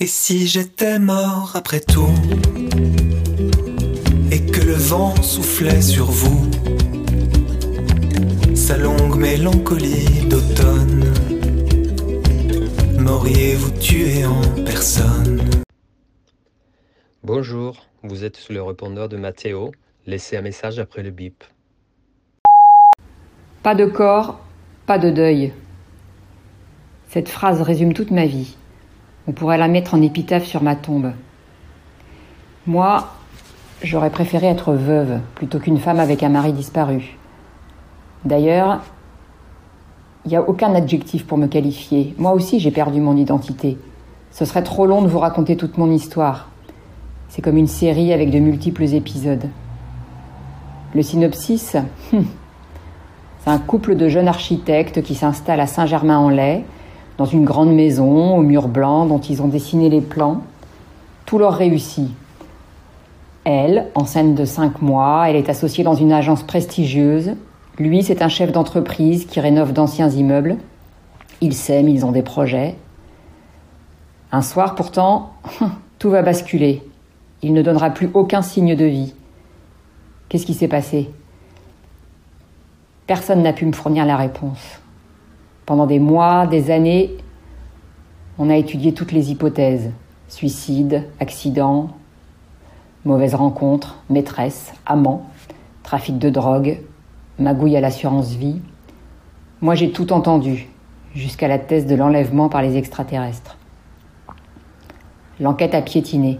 Et si j'étais mort après tout, et que le vent soufflait sur vous, sa longue mélancolie d'automne, m'auriez-vous tué en personne? Bonjour, vous êtes sur le répondeur de Mathéo. Laissez un message après le bip. Pas de corps, pas de deuil. Cette phrase résume toute ma vie. On pourrait la mettre en épitaphe sur ma tombe. Moi, j'aurais préféré être veuve plutôt qu'une femme avec un mari disparu. D'ailleurs, il n'y a aucun adjectif pour me qualifier. Moi aussi, j'ai perdu mon identité. Ce serait trop long de vous raconter toute mon histoire. C'est comme une série avec de multiples épisodes. Le synopsis, c'est un couple de jeunes architectes qui s'installent à Saint-Germain-en-Laye, dans une grande maison aux murs blancs dont ils ont dessiné les plans. Tout leur réussit. Elle, enceinte de 5 mois, elle est associée dans une agence prestigieuse. Lui, c'est un chef d'entreprise qui rénove d'anciens immeubles. Ils s'aiment, ils ont des projets. Un soir, pourtant, tout va basculer. Il ne donnera plus aucun signe de vie. Qu'est-ce qui s'est passé ? Personne n'a pu me fournir la réponse. Pendant des mois, des années, on a étudié toutes les hypothèses. Suicide, accident, mauvaise rencontre, maîtresse, amant, trafic de drogue, magouille à l'assurance vie. Moi, j'ai tout entendu, jusqu'à la thèse de l'enlèvement par les extraterrestres. L'enquête a piétiné.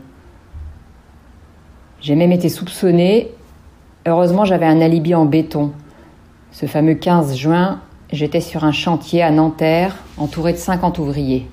J'ai même été soupçonnée. Heureusement, j'avais un alibi en béton. Ce fameux 15 juin, j'étais sur un chantier à Nanterre, entouré de 50 ouvriers.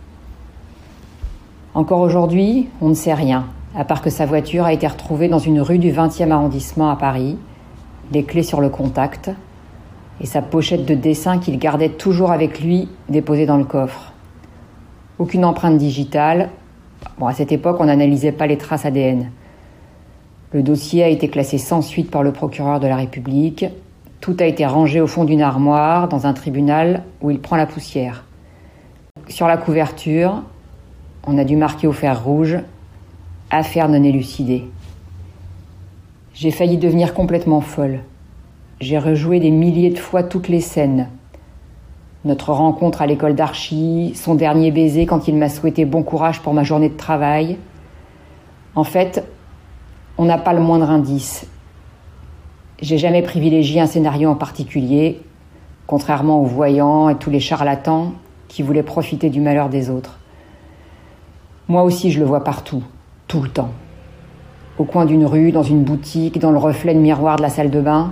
Encore aujourd'hui, on ne sait rien, à part que sa voiture a été retrouvée dans une rue du 20e arrondissement à Paris, les clés sur le contact, et sa pochette de dessin qu'il gardait toujours avec lui, déposée dans le coffre. Aucune empreinte digitale. À cette époque, on n'analysait pas les traces ADN. Le dossier a été classé sans suite par le procureur de la République. Tout a été rangé au fond d'une armoire, dans un tribunal où il prend la poussière. Sur la couverture, on a dû marquer au fer rouge « Affaire non élucidée ». J'ai failli devenir complètement folle. J'ai rejoué des milliers de fois toutes les scènes. Notre rencontre à l'école d'archi, son dernier baiser quand il m'a souhaité bon courage pour ma journée de travail. En fait, on n'a pas le moindre indice. J'ai jamais privilégié un scénario en particulier, contrairement aux voyants et tous les charlatans qui voulaient profiter du malheur des autres. Moi aussi, je le vois partout, tout le temps. Au coin d'une rue, dans une boutique, dans le reflet de miroir de la salle de bain.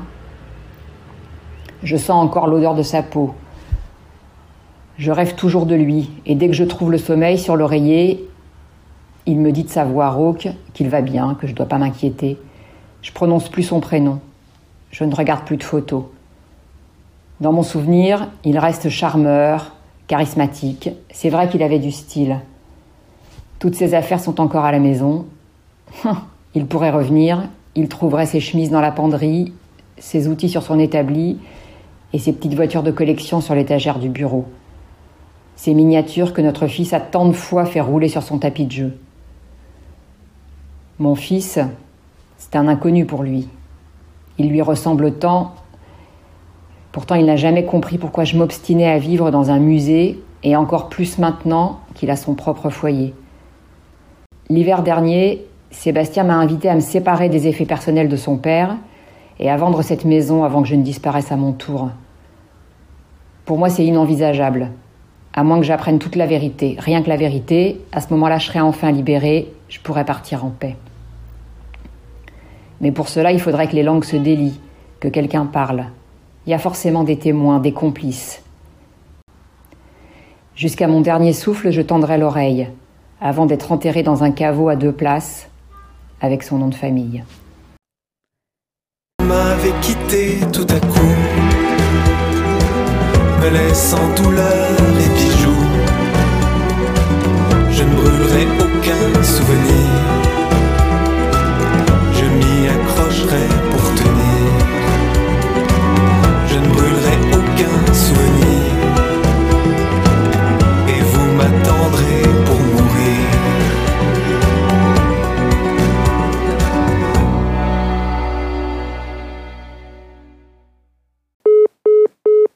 Je sens encore l'odeur de sa peau. Je rêve toujours de lui, et dès que je trouve le sommeil sur l'oreiller, il me dit de sa voix rauque qu'il va bien, que je ne dois pas m'inquiéter. Je prononce plus son prénom. Je ne regarde plus de photos. Dans mon souvenir, il reste charmeur, charismatique. C'est vrai qu'il avait du style. Toutes ses affaires sont encore à la maison. Il pourrait revenir, il trouverait ses chemises dans la penderie, ses outils sur son établi et ses petites voitures de collection sur l'étagère du bureau. Ces miniatures que notre fils a tant de fois fait rouler sur son tapis de jeu. Mon fils, c'est un inconnu pour lui. Il lui ressemble tant. Pourtant, il n'a jamais compris pourquoi je m'obstinais à vivre dans un musée, et encore plus maintenant qu'il a son propre foyer. L'hiver dernier, Sébastien m'a invité à me séparer des effets personnels de son père et à vendre cette maison avant que je ne disparaisse à mon tour. Pour moi, c'est inenvisageable. À moins que j'apprenne toute la vérité. Rien que la vérité, à ce moment-là, je serai enfin libérée, je pourrai partir en paix. Mais pour cela, il faudrait que les langues se délient, que quelqu'un parle. Il y a forcément des témoins, des complices. Jusqu'à mon dernier souffle, je tendrai l'oreille, avant d'être enterré dans un caveau à 2 places, avec son nom de famille. On m'avait quitté tout à coup, me laissant douleur et